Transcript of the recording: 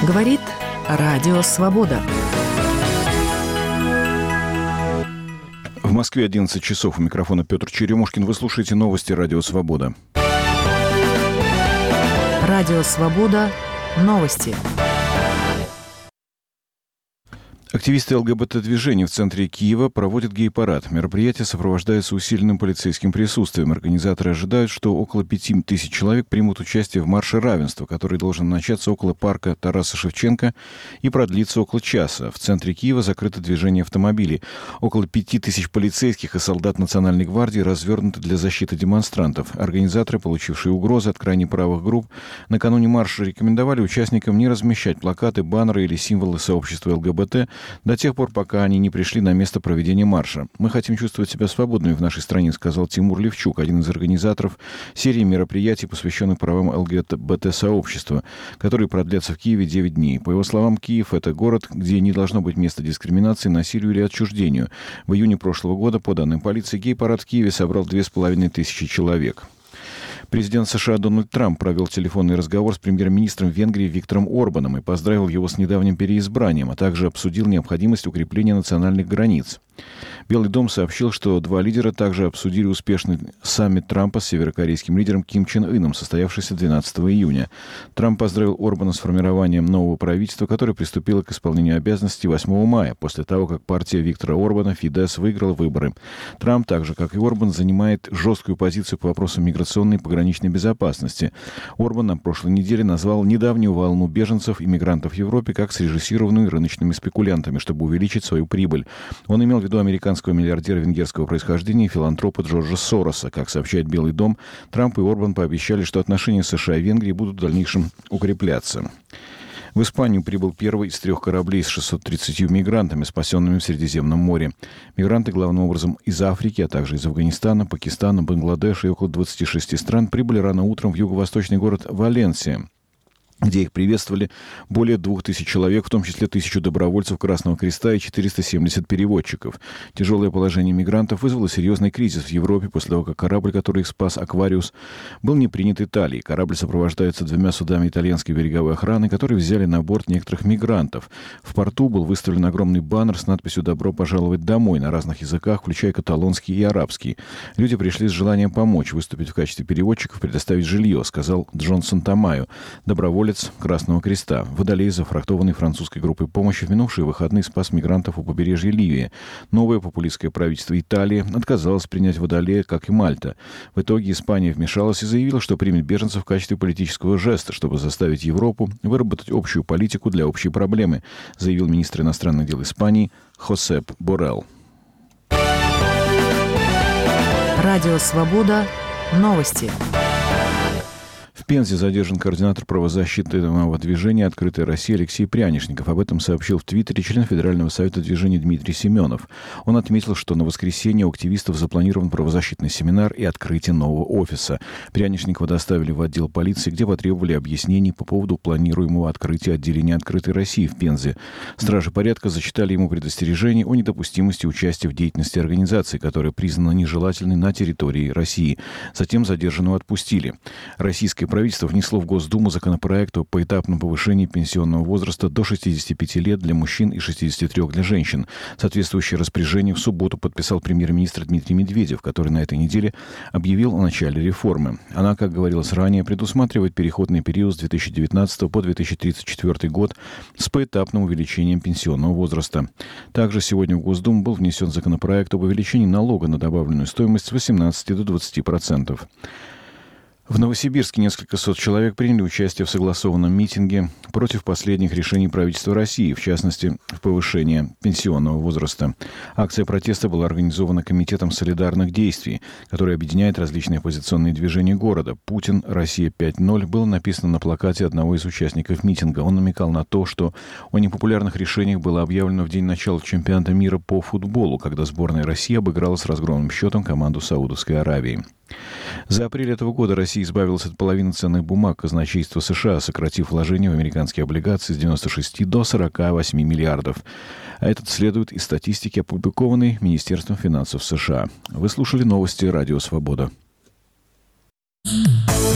Говорит Радио Свобода. В Москве 11 часов. У микрофона Петр Черемушкин. Вы слушаете новости Радио Свобода. Радио Свобода. Новости. Активисты ЛГБТ-движения в центре Киева проводят гей-парад. Мероприятие сопровождается усиленным полицейским присутствием. Организаторы ожидают, что около 5000 человек примут участие в марше равенства, который должен начаться около парка Тараса Шевченко и продлиться около часа. В центре Киева закрыто движение автомобилей. Около 5000 полицейских и солдат Национальной гвардии развернуты для защиты демонстрантов. Организаторы, получившие угрозы от крайне правых групп, накануне марша рекомендовали участникам не размещать плакаты, баннеры или символы сообщества ЛГБТ до тех пор, пока они не пришли на место проведения марша. «Мы хотим чувствовать себя свободными в нашей стране», сказал Тимур Левчук, один из организаторов серии мероприятий, посвященных правам ЛГБТ-сообщества, которые продлятся в Киеве 9 дней. По его словам, Киев – это город, где не должно быть места дискриминации, насилию или отчуждению. В июне прошлого года, по данным полиции, гей-парад в Киеве собрал 2500 человек. Президент США Дональд Трамп провел телефонный разговор с премьер-министром Венгрии Виктором Орбаном и поздравил его с недавним переизбранием, а также обсудил необходимость укрепления национальных границ. Белый дом сообщил, что два лидера также обсудили успешный саммит Трампа с северокорейским лидером Ким Чен Ыном, состоявшийся 12 июня. Трамп поздравил Орбана с формированием нового правительства, которое приступило к исполнению обязанностей 8 мая, после того, как партия Виктора Орбана, Фидес, выиграла выборы. Трамп, так же как и Орбан, занимает жесткую позицию по вопросам миграционной и пограничной безопасности. Орбан на прошлой неделе назвал недавнюю волну беженцев и мигрантов в Европе как срежиссированную рыночными спекулянтами, чтобы увеличить свою прибыль. Он имел в виду американского миллиардера венгерского происхождения и филантропа Джорджа Сороса. Как сообщает Белый дом, Трамп и Орбан пообещали, что отношения США и Венгрии будут в дальнейшем укрепляться. В Испанию прибыл первый из 3 кораблей с 630 мигрантами, спасенными в Средиземном море. Мигранты, главным образом, из Африки, а также из Афганистана, Пакистана, Бангладеша и около 26 стран прибыли рано утром в юго-восточный город Валенсия, где их приветствовали более 2000 человек, в том числе 1000 добровольцев Красного Креста и 470 переводчиков. Тяжелое положение мигрантов вызвало серьезный кризис в Европе после того, как корабль, который их спас, «Аквариус», был не принят Италией. Корабль сопровождается 2 судами итальянской береговой охраны, которые взяли на борт некоторых мигрантов. В порту был выставлен огромный баннер с надписью «Добро пожаловать домой» на разных языках, включая каталонский и арабский. Люди пришли с желанием помочь, выступить в качестве переводчиков, предоставить жилье, сказал Джонсон Тамайо, доброволец Красного Креста. Водолей, зафрахтованный французской группой помощи, в минувшие выходные спас мигрантов у побережья Ливии. Новое популистское правительство Италии отказалось принять Водолея, как и Мальта. В итоге Испания вмешалась и заявила, что примет беженцев в качестве политического жеста, чтобы заставить Европу выработать общую политику для общей проблемы, заявил министр иностранных дел Испании Хосеп Боррелл. Радио Свобода. Новости. В Пензе задержан координатор правозащитного движения «Открытая Россия» Алексей Прянишников. Об этом сообщил в Твиттере член Федерального совета движения Дмитрий Семенов. Он отметил, что на воскресенье у активистов запланирован правозащитный семинар и открытие нового офиса. Прянишникова доставили в отдел полиции, где потребовали объяснений по поводу планируемого открытия отделения «Открытой России» в Пензе. Стражи порядка зачитали ему предостережение о недопустимости участия в деятельности организации, которая признана нежелательной на территории России. Затем задержанного отпустили. Российское правительство внесло в Госдуму законопроект о поэтапном повышении пенсионного возраста до 65 лет для мужчин и 63 для женщин. Соответствующее распоряжение в субботу подписал премьер-министр Дмитрий Медведев, который на этой неделе объявил о начале реформы. Она, как говорилось ранее, предусматривает переходный период с 2019 по 2034 год с поэтапным увеличением пенсионного возраста. Также сегодня в Госдуму был внесен законопроект об увеличении налога на добавленную стоимость с 18 до 20%. В Новосибирске несколько сот человек приняли участие в согласованном митинге против последних решений правительства России, в частности, в повышении пенсионного возраста. Акция протеста была организована Комитетом солидарных действий, который объединяет различные оппозиционные движения города. «Путин. Россия 5.0» было написано на плакате одного из участников митинга. Он намекал на то, что о непопулярных решениях было объявлено в день начала чемпионата мира по футболу, когда сборная России обыграла с разгромным счетом команду Саудовской Аравии. За апрель этого года Россия избавилась от половины ценных бумаг казначейства США, сократив вложения в американские облигации с 96 до 48 миллиардов. А это следует из статистики, опубликованной Министерством финансов США. Вы слушали новости Радио Свобода.